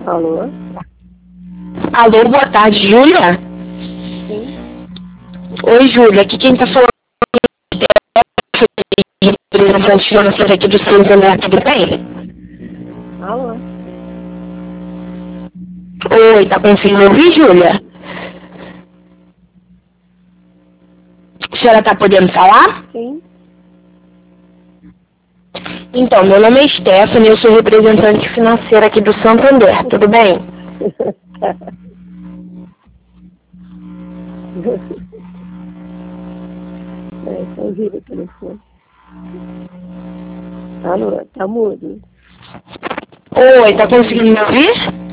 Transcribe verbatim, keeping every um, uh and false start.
Alô? Alô, boa tarde, Júlia? Sim. Oi, Júlia, aqui quem tá falando é representante financeira aqui do Santander, tudo bem? Alô? Oi, tá conseguindo ouvir, Júlia? A senhora tá podendo falar? Sim. Então, meu nome é Stephanie, eu sou representante financeira aqui do Santander, tudo bem? É, só ouvir o telefone. Alô, tá mudo? Oi, tá conseguindo me ouvir?